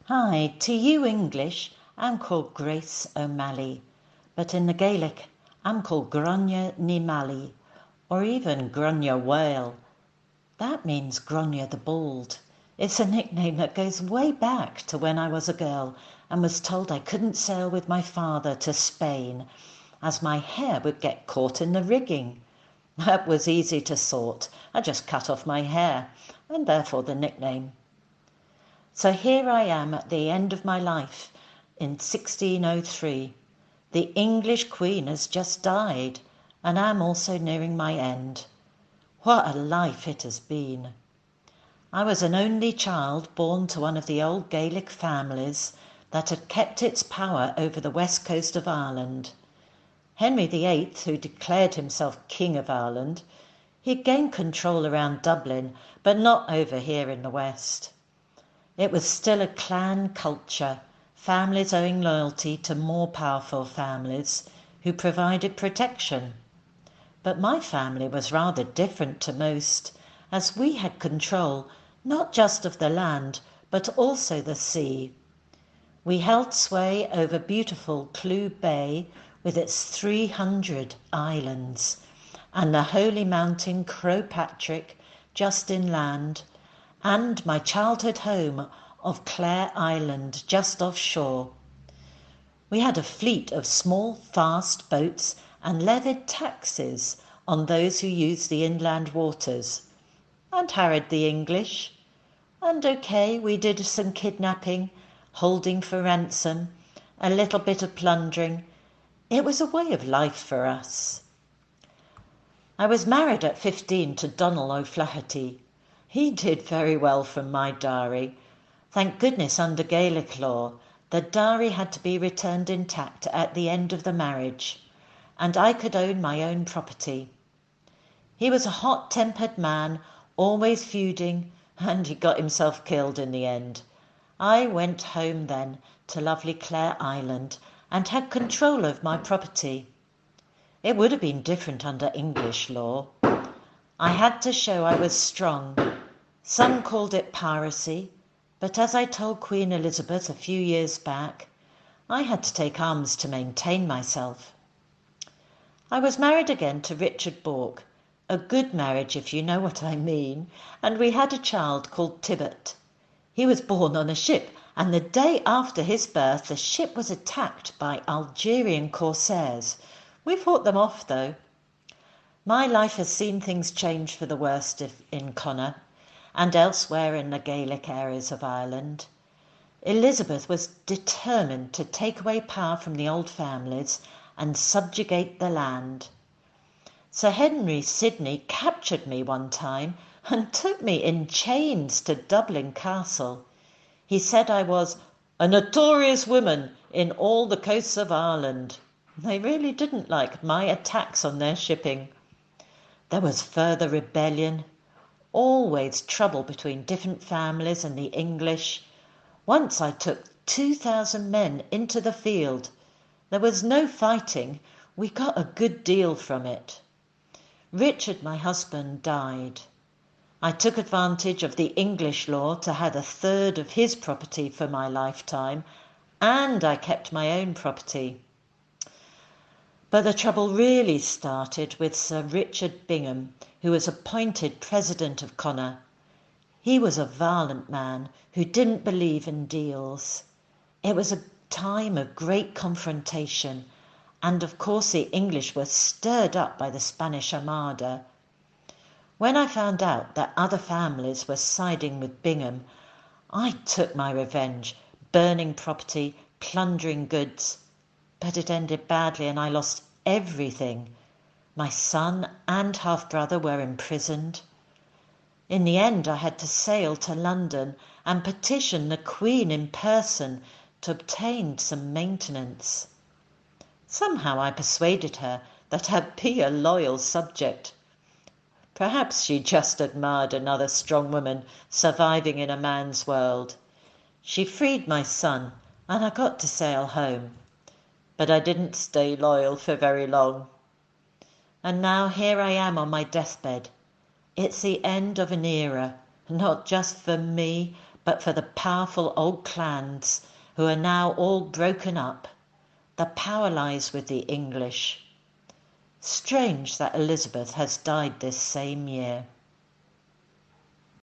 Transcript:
Hi, to you English, I'm called Grace O'Malley, but in the Gaelic, I'm called Grania Ní Malley, or even Grania Whale. That means Grania the Bald. It's a nickname that goes way back to when I was a girl and was told I couldn't sail with my father to Spain, as my hair would get caught in the rigging. That was easy to sort. I just cut off my hair, and therefore the nickname. So here I am at the end of my life in 1603. The English Queen has just died, and I'm also nearing my end. What a life it has been. I was an only child born to one of the old Gaelic families that had kept its power over the west coast of Ireland. Henry VIII, who declared himself King of Ireland, he'd gained control around Dublin, but not over here in the west. It was still a clan culture, families owing loyalty to more powerful families who provided protection. But my family was rather different to most, as we had control not just of the land, but also the sea. We held sway over beautiful Clew Bay with its 300 islands, and the holy mountain Croagh Patrick just inland, and my childhood home of Clare Island just offshore. We had a fleet of small, fast boats and levied taxes on those who used the inland waters, and harried the English. And we did some kidnapping, holding for ransom, a little bit of plundering. It was a way of life for us. I was married at 15 to Donald O'Flaherty. He did very well from my dowry. Thank goodness under Gaelic law, the dowry had to be returned intact at the end of the marriage, and I could own my own property. He was a hot-tempered man, always feuding, and he got himself killed in the end. I went home then to lovely Clare Island and had control of my property. It would have been different under English law. I had to show I was strong. Some called it piracy, but as I told Queen Elizabeth a few years back, I had to take arms to maintain myself. I was married again to Richard Bourke, a good marriage if you know what I mean, and we had a child called Tibbet. He was born on a ship, and the day after his birth the ship was attacked by Algerian corsairs. We fought them off though. My life has seen things change for the worst in Connacht and elsewhere in the Gaelic areas of Ireland. Elizabeth was determined to take away power from the old families and subjugate the land. Sir Henry Sidney captured me one time and took me in chains to Dublin Castle. He said I was a notorious woman in all the coasts of Ireland. They really didn't like my attacks on their shipping. There was further rebellion, always trouble between different families and the English. Once I took 2,000 men into the field. There was no fighting. We got a good deal from it. Richard, my husband, died. I took advantage of the English law to have a third of his property for my lifetime, and I kept my own property. But the trouble really started with Sir Richard Bingham, who was appointed President of Connacht. He was a violent man who didn't believe in deals. It was a time of great confrontation, and of course the English were stirred up by the Spanish Armada. When I found out that other families were siding with Bingham, I took my revenge, burning property, plundering goods. But it ended badly and I lost everything. My son and half-brother were imprisoned. In the end, I had to sail to London and petition the Queen in person to obtain some maintenance. Somehow I persuaded her that I'd be a loyal subject. Perhaps she just admired another strong woman surviving in a man's world. She freed my son, and I got to sail home. But I didn't stay loyal for very long. And now here I am on my deathbed. It's the end of an era, not just for me, but for the powerful old clans who are now all broken up. The power lies with the English. Strange that Elizabeth has died this same year.